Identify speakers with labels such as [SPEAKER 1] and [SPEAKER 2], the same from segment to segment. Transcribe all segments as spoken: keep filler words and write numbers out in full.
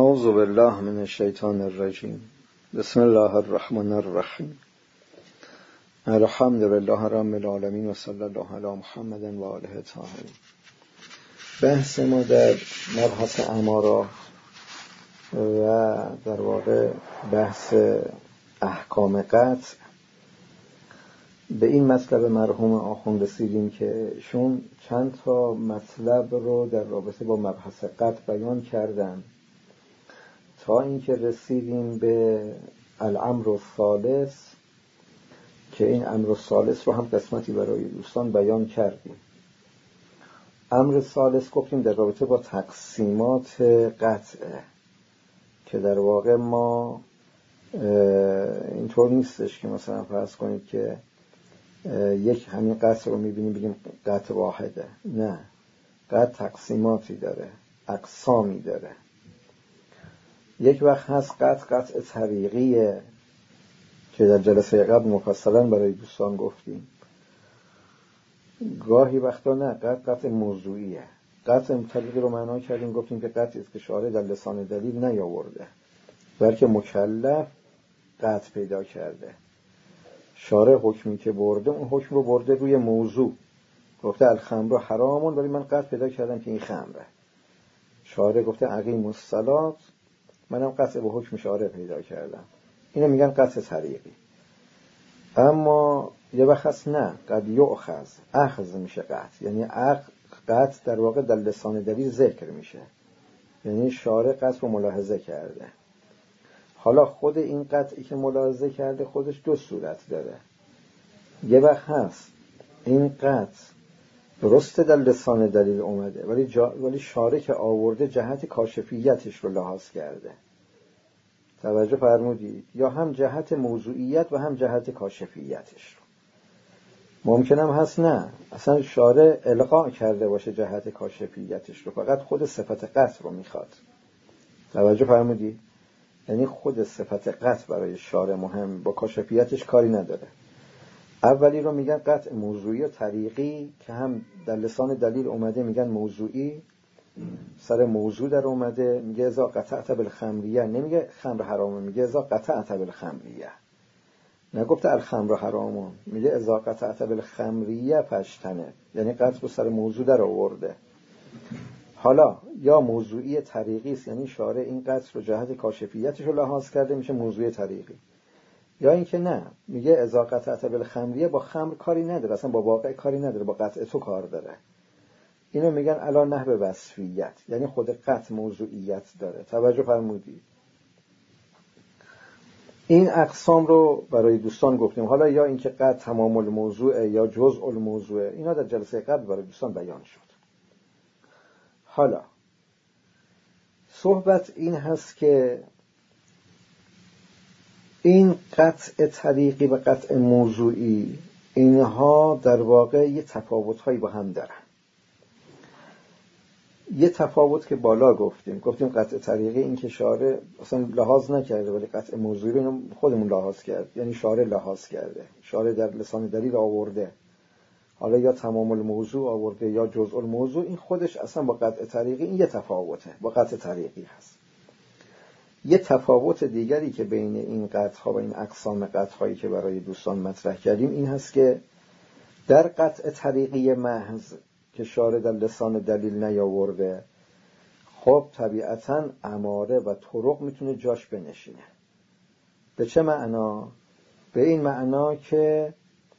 [SPEAKER 1] اعوذ بالله من الشیطان الرجیم. بسم الله الرحمن الرحیم. الحمد لله رب العالمین و صلی الله علی محمد و آله الطاهرین. بحث ما در مبحث امارات و در واقع بحث احکام قطع به این مطلب مرحوم آخوند رسیدیم که شون چند تا مطلب رو در رابطه با مبحث قطع بیان کردن تا اینکه رسیدیم به الامر الثالث که این امر الثالث رو هم قسمتی برای دوستان بیان کردیم. امر ثالث گفتیم در رابطه با تقسیمات قطعه که در واقع ما اینطور نیستش که مثلا فرض کنید که یک همین قطع رو میبینیم بگیم قطع واحده. نه، قطع تقسیماتی داره، اقسامی داره. یک وقت هست قطع قطع طریقیه که در جلسه قبل مفصلا برای دوستان گفتیم. گاهی وقتا نه، قطع قطع موضوعیه. قطع طریقی رو معنا کردیم، گفتیم که قطعی است که شارع در لسان دلیل نیاورده بلکه مکلف قطع پیدا کرده. شارع حکمی که برده اون حکم رو برده روی موضوع، گفته الخمر حرامون ولی من قطع پیدا کردم که این خمره. شارع گفته اقیموا الصلاة، منم قطع به حکم شارع پیدا کردم. اینو میگن قطع طریقی. اما یه وقت هست نه، قد یؤخذ، اخذ میشه قطع، یعنی قطع در واقع در لسان دلیل ذکر میشه، یعنی شارع قطع رو ملاحظه کرده. حالا خود این قطعی که ملاحظه کرده خودش دو صورت داره. یه وقت هست این قطع درسته در لسان دلیل اومده ولی, جا... ولی شارع که آورده جهت کاشفیتش رو لحاظ کرده. توجه فرمودید؟ یا هم جهت موضوعیت و هم جهت کاشفیتش رو. ممکنم هست نه، اصلا شارع القا کرده باشه جهت کاشفیتش رو، فقط خود صفت قطع رو میخواد. توجه فرمودید؟ یعنی خود صفت قطع برای شارع مهم، با کاشفیتش کاری نداره. اولی رو میگن قطع موضوعی و طریقی که هم در لسان دلیل اومده میگن موضوعی، سر موضوع در اومده. میگه اذا قطعت بالخمریه، نمیگه خمر حرامه، میگه اذا قطعت بالخمریه. نگفته الخمر حرامون، میگه اذا قطعت بالخمریه فاجتنب، یعنی قطع رو سر موضوع در آورده. حالا یا موضوعی طریقی است، یعنی شارع این قطع رو جهت کاشفیتش رو لحاظ کرده، میشه موضوعی طریقی. یا اینکه نه، میگه اذا قطعت بالخمریه، با خمر کاری نداره، اصلا با واقع کاری نداره، با قطع تو کار داره. اینو میگن علا نحو وصفیت، یعنی خود قطع موضوعیت داره. توجه فرمودید؟ این اقسام رو برای دوستان گفتیم. حالا یا اینکه قطع تمام الموضوع یا جزء الموضوع، اینا در جلسه قبل برای دوستان بیان شد. حالا صحبت این هست که این قطع طریقی و قطع موضوعی، اینها در واقع یه تفاوت‌هایی با هم دارن. یه تفاوت که بالا گفتیم گفتیم قطع طریقی این که شارع اصلا لحاظ نکرده ولی قطع موضوعی رو خودمون لحاظ کرد، یعنی شارع لحاظ کرده، شارع در لسان دلیل آورده، حالا یا تمام الموضوع آورده یا جزء الموضوع. این خودش اصلا با قطع طریقی این یه تفاوته، با قطع طریقی هست. یه تفاوت دیگری که بین این قطع‌ها و این اقسام قطع‌هایی که برای دوستان مطرح کردیم این هست که در قطع طریقی محض که شارع در لسان دلیل نیاورده، خب طبیعتاً اماره و طرق میتونه جاش بنشینه. به چه معنا؟ به این معنا که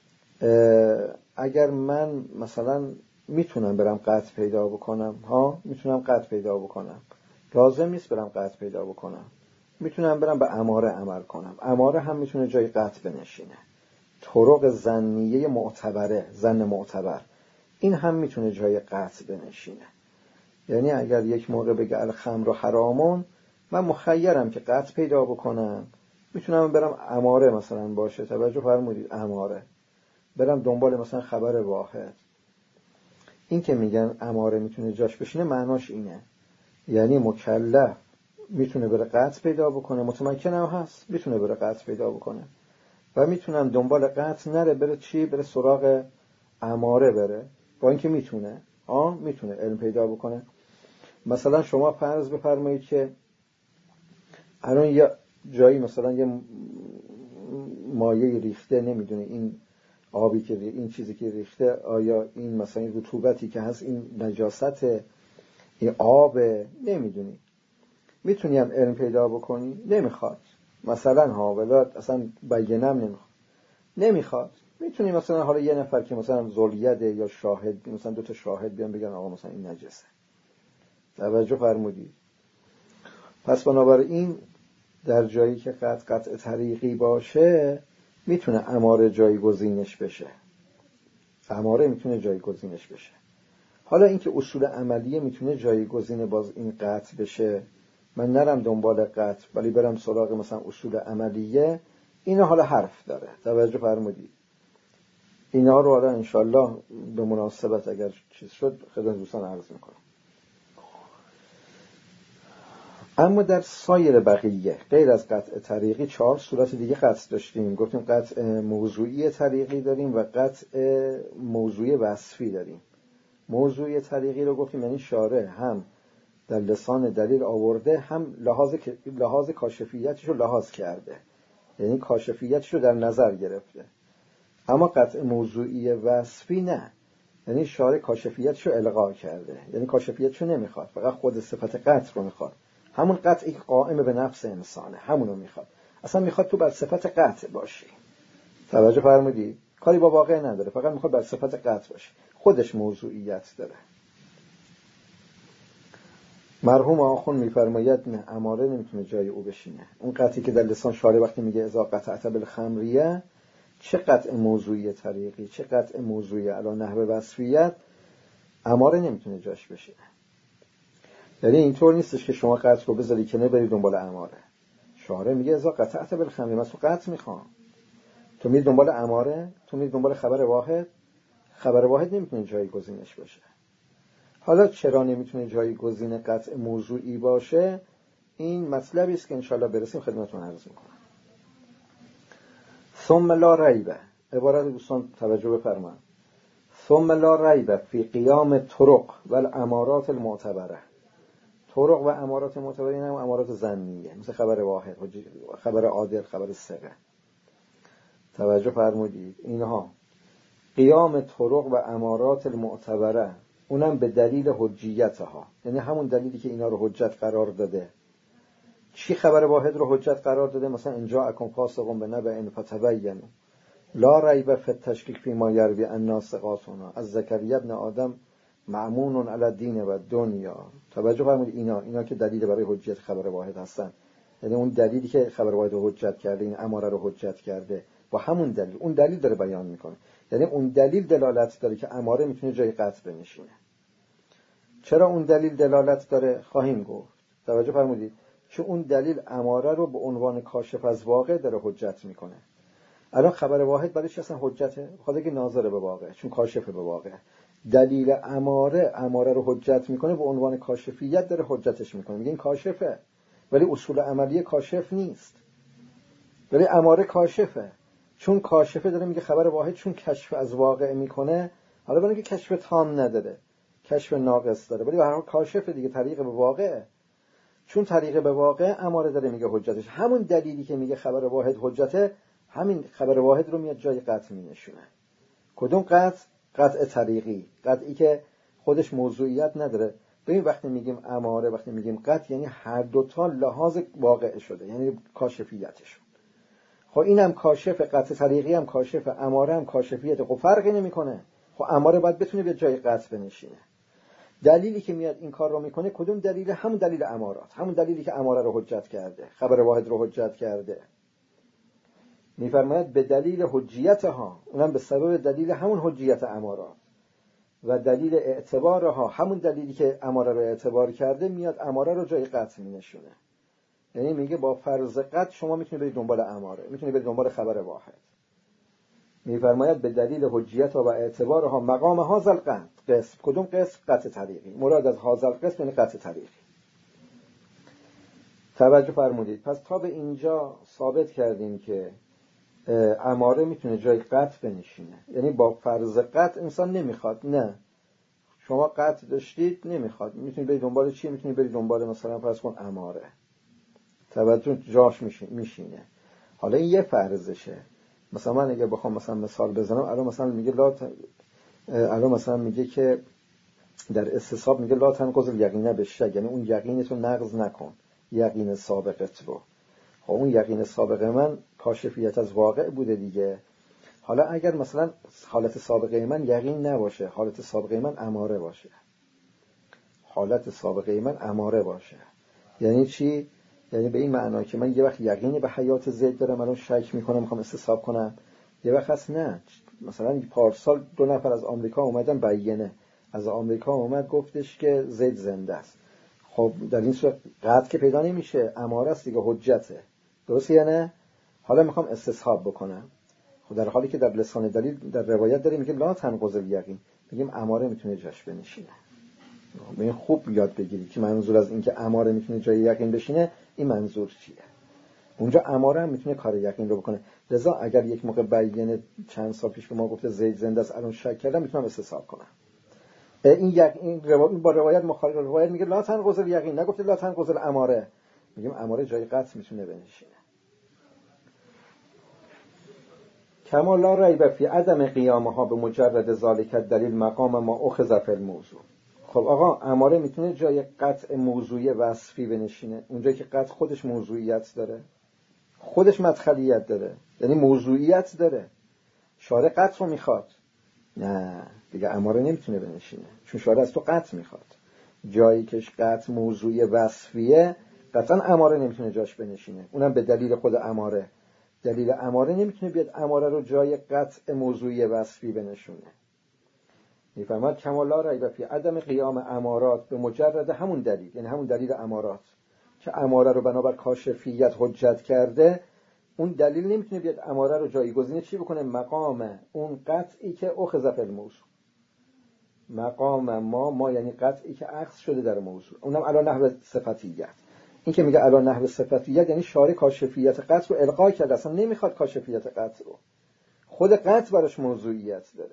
[SPEAKER 1] اگر من مثلا میتونم برم قطع پیدا بکنم، ها میتونم قطع پیدا بکنم، لازم نیست برم قطع پیدا بکنم، میتونم برم به اماره عمل کنم، اماره هم میتونه جای قطع بنشینه. طرق ظنیه معتبره، ظن معتبر، این هم میتونه جای قطع بنشینه. یعنی اگر یک موقع بگه الخمر حرامون، من مخیرم که قطع پیدا بکنم، میتونم برم اماره مثلا باشه. توجه فرمودید؟ اماره برم دنبال مثلا خبر واحد. این که میگن اماره میتونه جاش بشینه معناش اینه، یعنی مکلف میتونه بره قطع پیدا بکنه، متمکن هم هست میتونه بره قطع پیدا بکنه و میتونم دنبال قطع نره، بره چی؟ بره سراغ اماره بره، با اینکه میتونه آه میتونه علم پیدا بکنه. مثلا شما فرض بفرمایید که الان یه جایی مثلا یه مایه ریخته، نمیدونی این آبی که این چیزی که ریخته آیا این مثلا این رطوبتی که هست این نجاست این آب، نمیدونی. میتونی هم علم پیدا بکنی؟ نمیخواد. مثلا ها ولات اصلا بیانم نمیخواد نمیخواد میتونی مثلا حالا یه نفر که مثلا ذلیده یا شاهد، مثلا دو تا شاهد بیان بگن آقا مثلا این نجسه. توجه فرمودید؟ پس بنابراین در جایی که قطع قطع طریقی باشه میتونه اماره جایگزینش بشه. اماره میتونه جایگزینش بشه. حالا اینکه اصول عملیه میتونه جایگزین باز این قطع بشه، من نرم دنبال قطع ولی برم سراغ مثلا اصول عملیه، اینا حالا حرف داره. توجه فرمودید؟ اینا رو حالا انشالله به مناسبت اگر چیز شد خدمت دوستان عرض میکنم. اما در سایر بقیه غیر از قطع طریقی چهار صورت دیگه قطع داشتیم. گفتیم قطع موضوعی طریقی داریم و قطع موضوعی وصفی داریم. موضوعی طریقی رو گفتیم یعنی شارع هم در لسان دلیل آورده، هم لحاظ لحاظ کاشفیتش رو لحاظ کرده، یعنی کاشفیتش رو در نظر گرفته. اما قطع موضوعی وصفی نه، یعنی شارع کاشفیتش رو الغا کرده، یعنی کاشفیتش رو نمیخواد، فقط خود صفت قطع رو میخواد. همون قطعی که قائم به نفس انسانه همون رو میخواد، اصلا میخواد تو بر صفت قطع باشی. توجه فرمودی؟ کاری با واقع نداره، فقط میخواد بر صفت قطع باشی، خودش موضوعیت داره. مرحوم آخون میفرماید نه، اماره نمیتونه جای او بشینه. اون قطعی که در لسان شارع وقتی میگه اذا قطعت بالخمریه، چه قطع موضوعی طریقی چه قطع موضوعی علی نحو وصفیت، اماره نمیتونه جاش بشینه. یعنی اینطور نیستش که شما قطع رو بذاری کنه برید دنبال اماره. شارع میگه اذا قطعت بالخمریه، من تو قطع میخوام، تو میری دنبال اماره، تو میری دنبال خبر واحد. خبر واحد نمیتونه جایگزینش باشه. حالا چرا نمیتونه جایگزین قطع موضوعی باشه؟ این مطلبی است که انشالله برسیم خدمتتون عرض میکنم. ثم لا ریب، عبارت دوستان توجه بفرمایید. ثم لا ریب فی قیام طرق و الامارات المعتبره. طرق و امارات معتبره این هم امارات ظنیه، مثل خبر واحد، خبر عادل، خبر ثقه. توجه فرمودید؟ اینها قیام طرق و امارات المعتبره، اونم به دلیل حجیتها، یعنی همون دلیلی که اینا رو حجت قرار داده. چی خبر واحد رو حجت قرار داده؟ مثلا ان جاءکم فاسق بنبأ فتبینوا لا ریب فی التشکیک فی ما یروی الناس ثقاتنا از زکریا ابن آدم مأمون علی الدین و دنیا. توجه فرمودید؟ اینا اینا که دلیل برای حجت خبر واحد هستن، یعنی اون دلیلی که خبر واحد رو حجت کرده، این اماره رو حجت کرده، با همون دلیل، اون دلیل داره بیان میکنه. یعنی اون دلیل دلالت داره که اماره میتونه جای قطع بنشینه. چرا اون دلیل دلالت داره خواهیم گفت. توجه فرمودید؟ چون اون دلیل اماره رو به عنوان کاشف از واقع داره حجت میکنه. الان خبر واحد برای چی اصلا حجته؟ بخاطر که ناظر به واقع، چون کاشف به واقع. دلیل اماره اماره رو حجت میکنه، به عنوان کاشفیت داره حجتش میکنه، میگه این کاشفه، ولی اصول عملی کاشف نیست، ولی اماره کاشفه. چون کاشفه داره میگه خبر واحد چون کشف از واقع میکنه، حالا برای اینکه کشف تام نداره، کشف ناقص داره، ولی به هر حال کاشفه دیگه، طریق به واقع. چون طریق به واقع اماره داره میگه حجتش، همون دلیلی که میگه خبر واحد حجته، همین خبر واحد رو میاد جای قطع مینشونه. کدوم قطع؟ قطع طریقی، قطعی که خودش موضوعیت نداره. ببین وقتی میگیم اماره، وقتی میگیم قطع، یعنی هر دوتا لحاظ واقع شده، یعنی کاشفیتشون. خب اینم کاشف، قطع طریقی هم کاشف، اماره هم کاشفیت. خب فرقی نمیکنه. خب اماره باید بتونه به جای قطع بنشینه. دلیلی که میاد این کار رو میکنه کدوم دلیل؟ همون دلیل امارات، همون دلیلی که اماره رو حجت کرده، خبر واحد رو حجت کرده. میفرماید به دلیل حجیتها، اونم به سبب دلیل همون حجیت امارات و دلیل اعتبارها، همون دلیلی که اماره رو اعتبار کرده، میاد اماره رو جای قطع مینشونه. یعنی میگه با فرض قطع شما میتونید برید دنبال اماره، میتونید برید دنبال خبر واحد. میفرماید به دلیل حجیتها و اعتبارها مقام هذا القطع. قسم کدوم قسم؟ قطع طریقی. مراد از هذا القسم یعنی قطع طریقی. توجه فرمودید؟ پس تا به اینجا ثابت کردیم که اماره میتونه جای قطع بنشینه، یعنی با فرض قطع انسان نمیخواد، نه شما قطع داشتید نمیخواد، میتونید برید دنبال چی؟ میتونید برید دنبال مثلا فرض کن اماره. توجه جاش میشینه. حالا این یه فرضشه. مثلا من اگه بخوام مثلا مثال بزنم، الان مثلا میگه لا ت... الان مثلا میگه که در استصحاب میگه لا تنقض الیقین بالشک، یعنی اون یقینتو نقض نکن، یقین سابقت رو. خب اون یقین سابق من کاشفیت از واقع بوده دیگه. حالا اگر مثلا حالت سابقه من یقین نباشه، حالت سابقه من اماره باشه، حالت سابقه من اماره باشه، یعنی چی؟ یعنی به این معنا که من یه وقت یقینی به حیات زید دارم، الان شک میکنم میخوام استصحاب کنم، یه وقت هست نه. مثلا پارسال دو نفر از آمریکا اومدن بیینه، از آمریکا اومد گفتش که زید زنده است. خب در این صورت قطع که پیدا نمیشه، اماره است دیگه، حجته، درسته یا نه؟ حالا میخوام استصحاب بکنم، خب در حالی که در لسان دلیل در روایت داریم میگه لا تنقض الیقین، میگیم اماره میتونه جاش بنشینه. این خوب یاد بگیری که منظور از این که اماره میتونه جای یقین بشینه این منظور چیه. اونجا اماره هم میتونه کار یقین رو بکنه. لذا اگر یک موقع بیینه چند سال پیش به ما گفته زید زنده است، الان شک کردم، میتونم استصحاب کنم. این یقین روایت با روایت مخالف، روایت میگه لا تنقض الیقین، نگفته لا تنقض الاماره، میگیم اماره جای قطع میتونه بنشینه. کما لا ریب فی عدم قیامها به مجرد ذالک دلیل مقام ما اخذ فی الموضوع. خب آقا اماره میتونه جای قطع موضوعی وصفی بنشینه، اونجایی که قطع خودش موضوعیت داره، خودش مدخلیت داره، یعنی موضوعیت داره. شارع قطع رو میخواد، نه دیگه اماره نمیتونه بنشینه، چون شارع از تو قطع میخواد. جایی که قطع موضوعی وصفیه قطعا اماره نمیتونه جاش بنشینه، اونم به دلیل خود اماره. دلیل اماره نمیتونه بیاد اماره رو جای قطع موضوعی وصفی بنشونه. میفهمد کما لا ریب فی عدم قیام امارات به مجرد همون دلیل، یعنی همون دلیل امارات که اماره رو بنابر کاشفیت حجت کرده، اون دلیل نمیتونه بیاد اماره رو جایگزین چی بکنه؟ مقام اون قطعی که اخذ فی الموضوع. مقام ما ما یعنی قطعی که اخذ شده در موضوع، اونم علی نحو صفتیت. این که میگه علی نحو صفتیت یعنی شارع کاشفیت قطع رو الغا کرده، اصلا نمیخواد کاشفیت قطع رو، خود قطع براش موضوعیت داره.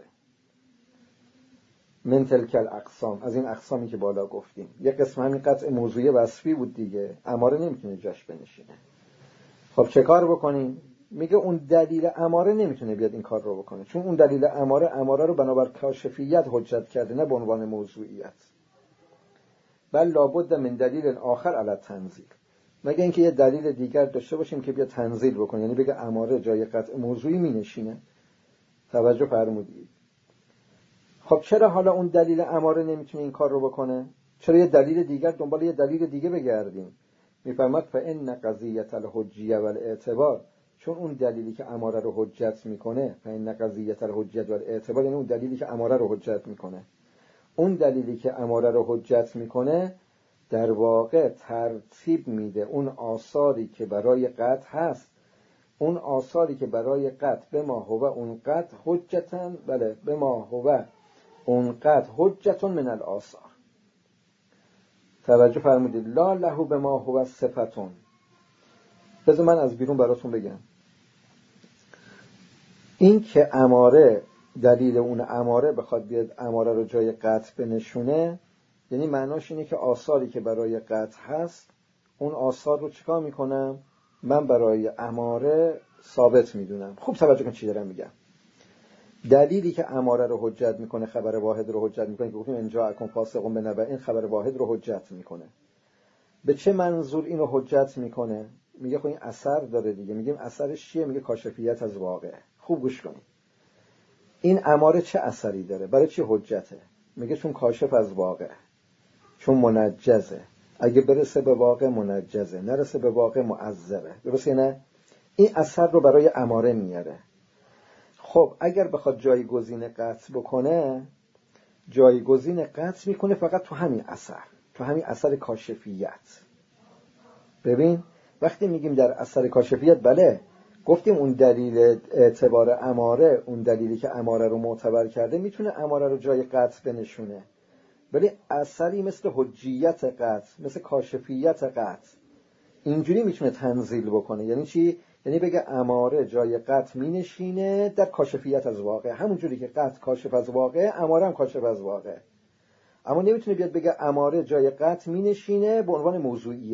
[SPEAKER 1] من تلک الاقسام، از این اقسامی که بالا گفتیم، یک قسم همین قطع موضوعی وصفی بود دیگه، اماره نمیتونه جاش بنشینه. خب چه کار بکنیم؟ میگه اون دلیل اماره نمیتونه بیاد این کار رو بکنه، چون اون دلیل اماره اماره رو بنابر کاشفیت حجت کرده، نه به عنوان موضوعیت. بل لابد من دلیل آخر علی تنزیل، مگه اینکه یه دلیل دیگر داشته باشیم که بیاد تنزیل بکنه، یعنی بگه اماره جای قطع موضوعی مینشینه. توجه فرمودید؟ خب چرا حالا اون دلیل اماره نمیتونه این کار رو بکنه؟ چرا یه دلیل دیگر دنبال یه دلیل دیگه بگردیم؟ میفرماد فإن قضیة الحجیه والاعتبار، چون اون دلیلی که اماره رو حجت میکنه، فإن قضیة الحجیه والاعتبار یعنی اون دلیلی که اماره رو حجت میکنه، اون دلیلی که اماره رو حجت میکنه در واقع ترتیب میده اون آثاری که برای قطع هست، اون آثاری که برای قطع به ما هو اون قطع حجتن، بله به ما هو اون قطع حجتون من الآثار. توجه فرمودید؟ لا له به ما هو صفتون. بذار من از بیرون براتون بگم، این که اماره دلیل اون اماره بخواد بیاد اماره رو جای قطع بنشونه، یعنی معناش اینه که آثاری که برای قطع هست اون آثار رو چیکار میکنم؟ من برای اماره ثابت میدونم. خوب توجه کن چی دارم میگم. دلیلی که اماره رو حجت میکنه، خبر واحد رو حجت میکنه، که گفتیم ان جاءکم فاسق بنبأ، این خبر واحد رو حجت میکنه. به چه منظور اینو حجت میکنه؟ میگه خب این اثر داره دیگه. میگیم اثرش چیه؟ میگه کاشفیت از واقع. خوب گوش کنید، این اماره چه اثری داره؟ برای چی حجته؟ میگه چون کاشف از واقع، چون منجزه، اگه برسه به واقع منجزه، نرسه به واقع معذبه، درسته نه؟ این اثر رو برای اماره میاره. خب اگر بخواد جایگزین قطع بکنه، جایگزین قطع میکنه فقط تو همین اثر، تو همین اثر کاشفیت. ببین وقتی میگیم در اثر کاشفیت، بله گفتیم اون دلیل اعتبار اماره، اون دلیلی که اماره رو معتبر کرده میتونه اماره رو جای قطع بنشونه، ولی اثری مثل حجیت قطع، مثل کاشفیت قطع اینجوری میتونه تنزیل بکنه. یعنی چی؟ یعنی بگه اماره جای قطع می نشینه در کاشفیت از واقع، همون جوری که قطع کاشف از واقع، اماره هم کاشف از واقع. اما نمیتونه بیاد بگه اماره جای قطع می نشینه به عنوان موضوعیت،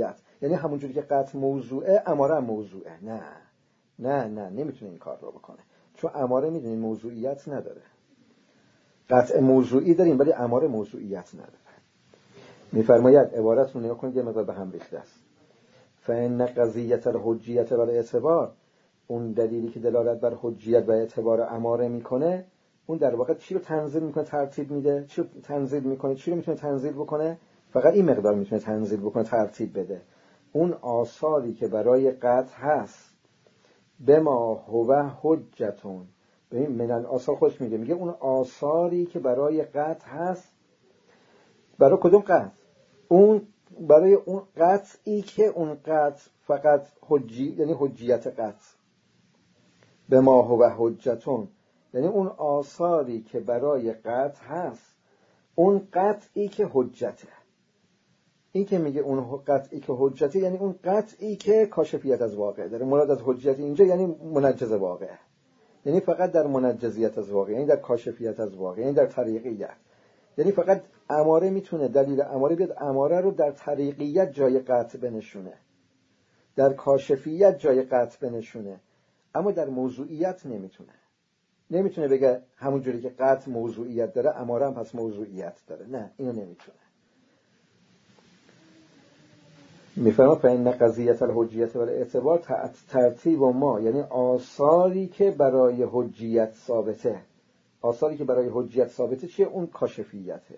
[SPEAKER 1] یعنی همونجوری که قطع موضوعه اماره هم موضوعه. نه نه نه نمیتونه این کار رو بکنه، چون اماره میدونین موضوعیت نداره. قطع موضوعی داریم ولی اماره موضوعیت نداره. میفرماید عبارت رو نگاه کنید یه مقدار به هم ریخته است. فإن قضیت الحجیت و الاعتبار، اون دلیلی که دلالت بر حجیت و اعتبار اماره میکنه، اون در واقع چی رو تنزیل میکنه، ترتیب میده؟ چی رو تنزیل میکنه؟ چی رو میتونه تنزیل بکنه؟ فقط این مقدار میتونه تنزیل بکنه، ترتیب بده. اون آثاری که برای قطع هست بما هو حجتون. ببین من الاثار خودش میگه میگه اون آثاری که برای قطع هست. برای کدوم قطع؟ اون برای اون قطعی که اون قطع فقط حجی، یعنی حجیت قطع. بما هو حجتون یعنی اون آثاری که برای قطع هست، اون قطعی که حجته. این که میگه اون قطعی که حجته یعنی اون قطعی که کاشفیت از واقع داره. مراد از حجیت اینجا یعنی منجز واقع، یعنی فقط در منجزیت از واقع، یعنی در کاشفیت از واقع، یعنی در طریقیت. یعنی فقط اماره میتونه دلیل اماره بیاد اماره رو در طریقیت جای قطع بنشونه، در کاشفیت جای قطع بنشونه، اما در موضوعیت نمیتونه. نمیتونه بگه همونجوری که قطع موضوعیت داره اماره هم پس موضوعیت داره. نه، اینو نمیتونه. میفرما فإن قضیت الحجیت و الاعتبار ترتیب و ما، یعنی آثاری که برای حجیت ثابته. آثاری که برای حجیت ثابته چیه؟ اون کاشفیته.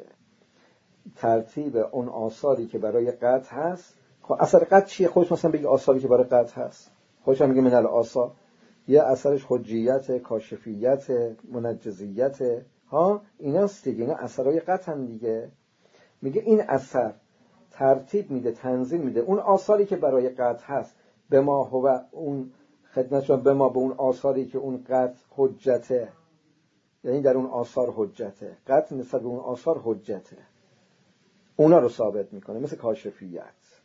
[SPEAKER 1] ترتیب اون آثاری که برای قطع هست. خب اثر قطع چیه؟ خودش مثلا بگی آثاری که برای قطع هست، خودش هم میگه من الاثار، یه اثرش حجیت، کاشفیت، منجزیت، ها ایناست دیگه، اینا اثرهای قطع هم دیگه. میگه این اثر ترتیب میده، تنظیم میده اون آثاری که برای قطع هست به ما هو اون خدمتشون به ما به اون آثاری که اون قطع حجته، یعنی در اون آثار حجته، قطع نسبت به اون آثار حجته، اونا رو ثابت میکنه مثل کاشفیت.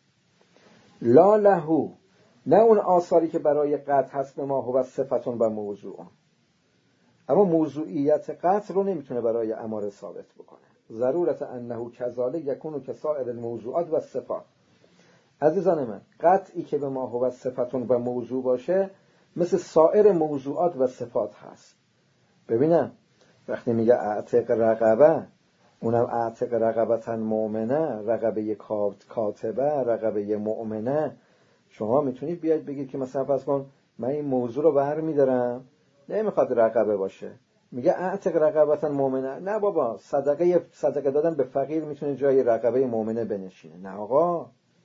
[SPEAKER 1] لا لهو، نه اون آثاری که برای قطع هست به ما هو صفتون و موضوعون. اما موضوعیت قطع رو نمیتونه برای اماره ثابت بکنه. ضرورت انه کذالک یکون کسائر الموضوعات و صفات. عزیزان من، قطعی که به ما هو صفتون و موضوع باشه مثل سایر موضوعات و صفات هست. ببینم وقتی میگه اعتق رقبه، اونم اعتق رقبتن مؤمنه، رقبه کاتبه، رقبه مؤمنه، شما میتونید بیاید بگید که مثلا فرض کن من این موضوع رو برمی‌دارم، نمیخواد رقبه باشه، میگه اعتق رقبتن مؤمنه. نه بابا، صدقه صدقه دادن به فقیر میتونه جای رقبه مؤمنه بنشینه. نه آقا،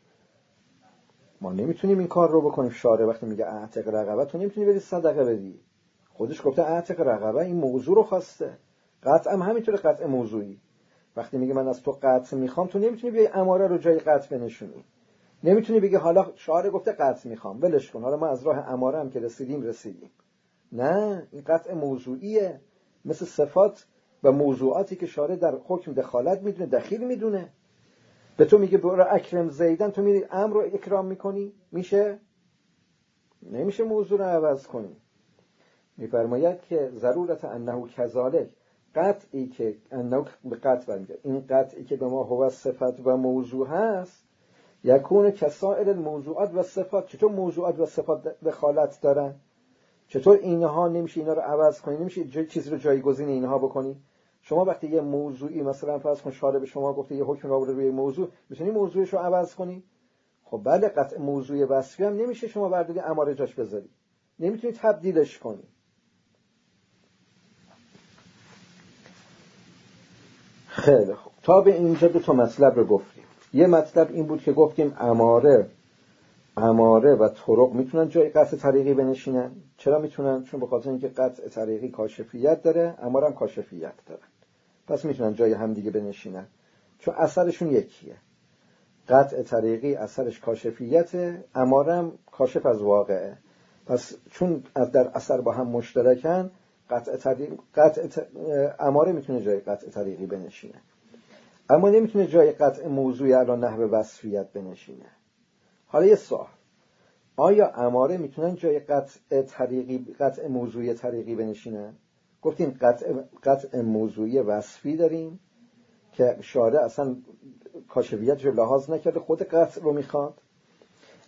[SPEAKER 1] ما نمیتونیم این کار رو بکنیم. شارع وقتی میگه اعتق رقبه، تو نمیتونی بدی صدقه بدی. خودش گفته اعتق رقبه، این موضوع رو خواسته. قطع هم همینطوره، قطع موضوعی. وقتی میگه من از تو قطع میخوام، تو نمیتونی بیای اماره رو جای قطع بنشونی. نمیتونی بگی حالا شارع گفته قطع میخوام، ولش کن، حالا ما از راه اماره هم که رسیدیم رسیدیم. نه، این قطع موضوعیه، مثل صفات و موضوعاتی که شارع در حکم دخالت میدونه، دخیل میدونه. به تو میگه برو اکرم زیدن، تو میری امر رو اکرام میکنی، میشه؟ نمیشه موضوع رو عوض کنی. میفرماید که ضرورت انه کذالک، قطعی که انه به قطع برمیگرد، این قطعی که به ما هو صفت و موضوع هست، یکون کسائر الموضوعات و صفات. چطور موضوعات و صفات دخالت دارن؟ چطور اینها نمیشه اینا رو عوض کنی، نمیشه چیزی رو جایگزین اینها بکنی؟ شما وقتی یه موضوعی مثلا فرض کن شارع به شما گفته یه حکم رو روی موضوع، میتونی موضوعش رو عوض کنی؟ خب بله، قطع موضوع وصفی هم نمیشه شما برداری اماره جاش بذاری، نمیتونی تبدیلش کنی. خیلی خوب، تا به اینجا دو تا مطلب رو گفتیم. یه مطلب این بود که گفتیم اماره اماره و طرق میتونن جای قطع طریقی بنشینن. چرا میتونن؟ چون به خاطر اینکه قطع طریقی کاشفیت داره، اماره هم کاشفیت داره، پس میتونن جای هم دیگه بنشینن، چون اثرشون یکیه. قطع طریقی اثرش کاشفیته، اماره هم کاشف از واقعه، پس چون در اثر با هم مشترکن، قطع طریق قطع ت... اماره میتونه جای قطع طریقی بنشینه، اما نمیتونه جای قطع موضوعی علی نحو وصفیت بنشینه. حالا یه سوال، آیا اماره میتونن جای قطع طریقی قطع موضوعی طریقی بنشینن؟ گفتیم قطع قطع موضوعی وصفی داریم که شارع اصلا کاشفیتش رو لحاظ نکرده، خود قطع رو میخواد.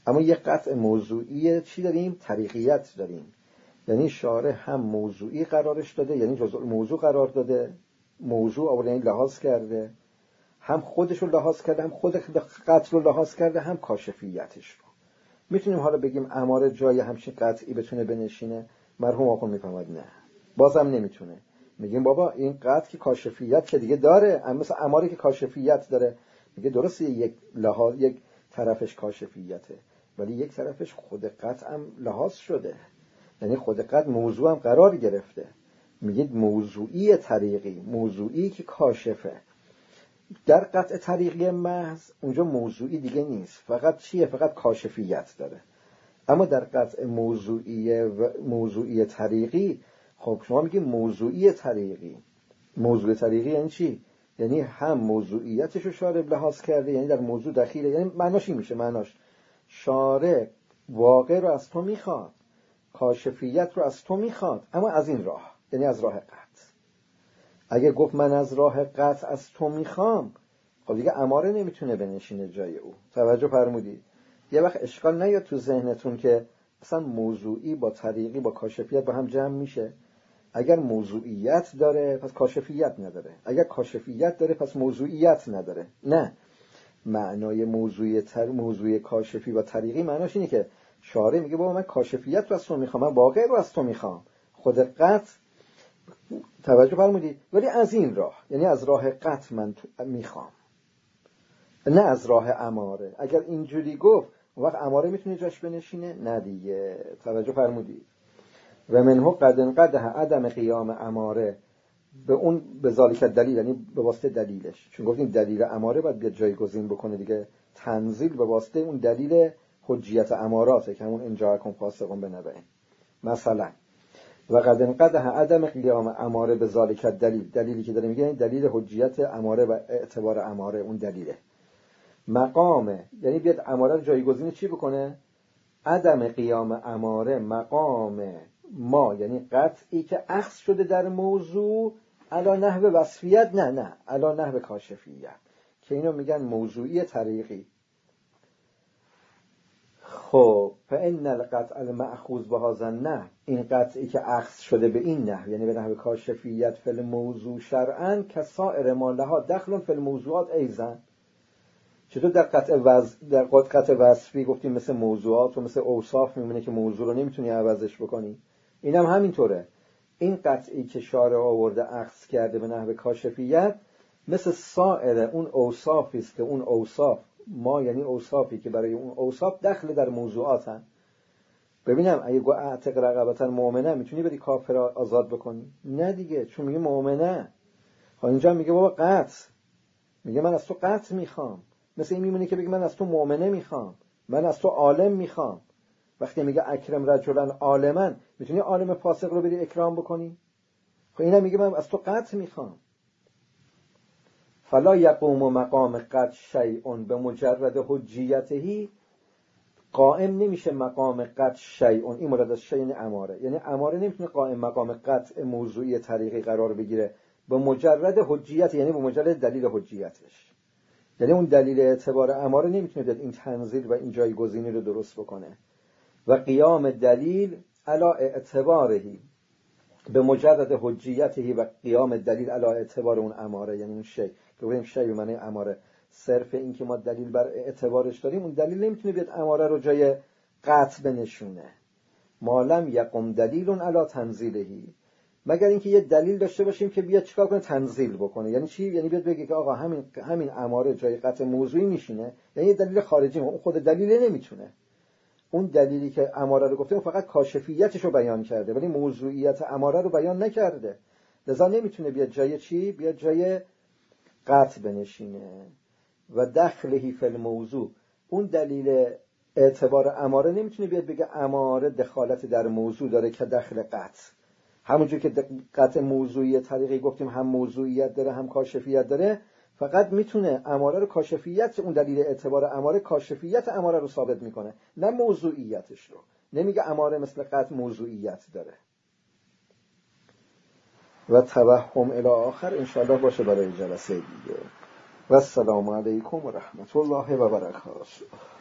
[SPEAKER 1] اما یک قطع موضوعی چی داریم؟ طریقیت داریم. یعنی شارع هم موضوعی قرارش داده، یعنی جزء موضوع قرار داده، موضوع آورده یعنی لحاظ کرده، هم خودش رو لحاظ کرده، هم خود قطع رو لحاظ کرده، هم کاشفیتش رو. میتونیم حالا بگیم اماره جای همچین قطعی بتونه بنشینه؟ مرحوم آقا میفهمد نه، بازم نمیتونه. میگیم بابا این قطع که کاشفیت که دیگه داره، مثل اماره که کاشفیت داره. میگه درسته یک لحاظ یک طرفش کاشفیته، ولی یک طرفش خود قطع هم لحاظ شده، یعنی خود قطع موضوع هم قرار گرفته. میگید موضوعی طریقی، موضوعی که کاشفه. در قطع طریقی محض اونجا موضوعی دیگه نیست، فقط چیه؟ فقط کاشفیت داره. اما در قطع موضوعی و موضوعی طریقی، خب شما میگی موضوعی طریقی، موضوع طریقی یعنی چی؟ یعنی هم موضوعیتش رو شارع لحاظ کرده، یعنی در موضوع دخیله، یعنی معناش این میشه، معناش شارع واقع رو از تو میخواد، کاشفیت رو از تو میخواد، اما از این راه، یعنی از راه قطع. اگه گفت من از راه قطع از تو میخوام، خب دیگه اماره نمیتونه بنشینه جای او. توجه فرمودید؟ یه وقت اشکال نیاد تو ذهنتون که اصلا موضوعی با طریقی با کاشفیت با هم جمع میشه. اگر موضوعیت داره پس کاشفیت نداره، اگر کاشفیت داره پس موضوعیت نداره. نه، معنای موضوعی تر موضوع کاشفی و طریقی معناش اینه که شارع میگه بابا من کاشفیت رو از تو میخوام، من واقع رو از تو میخوام. خود قطع، توجه فرمودید؟ ولی از این راه، یعنی از راه قطع من میخوام، نه از راه اماره. اگر اینجوری گفت وقت اماره میتونه جاش بنشینه؟ نه دیگه. توجه فرمودید؟ و منه قد انقدح عدم قیام اماره، به اون به ذالک دلیل، یعنی به واسطه دلیلش، چون گفتیم دلیل اماره باید بیاد جایگزین بکنه دیگه. تنزیل به واسطه اون دلیل حجیت اماراته که همون ان جاءکم فاسق بنبأ. مثلا و قد انقدح عدم قیام اماره به ذالک دلیل، دلیلی که داره میگه این دلیل حجیت اماره و اعتبار اماره، اون دلیله. مقامه یعنی بیاد اماره رو جایگزین چی بکنه؟ عدم قیام اماره مقام ما، یعنی قطعی که اخذ شده در موضوع علا نحو وصفیت، نه نه علا نحو کاشفیت، که اینو میگن موضوعی طریقی. خب فإن القطع المأخوذ بهذا النحو، این قطعی که اخذ شده به این نحو، یعنی به نحو کاشفیت فی الموضوع شرعا کسائر ما لها دخل فی الموضوعات ایضا. چطور در قطع وضع در قطع وصفی گفتیم مثل موضوعات و مثل اوصاف میمونه که موضوع رو نمیتونی عوضش بکنی، اینم هم همینطوره. این قطعی که شارع آورده اخذ کرده به نحو کاشفیت مثل سایر اون اوصافی است که اون اوصاف ما، یعنی اوصافی که برای اون اوصاف دخل در موضوعاتن. ببینم اگه گو اعتق رقبتا مؤمنه میتونی بری کافر آزاد بکنی؟ نه دیگه، چون میگه مؤمنه. ها اینجا میگه بابا قطع، میگه من از تو قطع میخوام. مثل این میمونه که بگه من از تو مؤمنه میخوام، من از تو عالم میخوام. وقتی میگه اکرم رجلن عالمن، میتونی عالم فاسق رو بری اکرام بکنی؟ خب اینم میگه من از تو قطع میخوام. فلا یقوم مقام قطع شیء به مجرد حجیتهی، قائم نمیشه مقام قطع شیء، این مراد از شیء یعنی اماره، یعنی اماره نمیتونه قائم مقام قطع موضوعی طریقی قرار بگیره به مجرد حجیت، یعنی به مجرد دلیل حجیتش. یعنی اون دلیل اعتبار اماره نمیتونه بیاد این تنزیل و این جایگزینی رو درست بکنه. و قیام دلیل علی اعتبارهی به مجرد حجیتهی، و قیام دلیل علی اعتبار اون اماره، یعنی اون شی که بگیم شی به معنی اماره، صرف این که ما دلیل بر اعتبارش داریم، اون دلیل نمیتونه بیاد اماره رو جای قطع بنشونه. ما لم یقم دلیل علی تنزیلهی، مگر اینکه یه دلیل داشته باشیم که بیاد چیکار کنه؟ تنزیل بکنه. یعنی چی؟ یعنی بیاد بگه که آقا همین همین اماره جای قطع موضوعی میشینه، یعنی یه دلیل خارجی، اون خود دلیل نمیتونه. اون دلیلی که اماره رو گفته اون فقط کاشفیتش رو بیان کرده ولی موضوعیت اماره رو بیان نکرده، لذا نمیتونه بیاد جای چی؟ بیاد جای قطع بنشینه. و دخلهی فی الموضوع، اون دلیل اعتبار اماره نمیتونه بیاد بگه اماره دخالت در موضوع داره که دخل قطع. همونجور که قطع موضوعی طریقی گفتیم هم موضوعیت داره هم کاشفیت داره، فقط میتونه اماره رو کاشفیت، اون دلیل اعتبار اماره کاشفیت اماره رو ثابت میکنه، نه موضوعیتش رو. نمیگه اماره مثل قطع موضوعیت داره. و توهم الی آخر انشاءالله باشه برای جلسه دیگه. و السلام علیکم و رحمت الله و برکاته.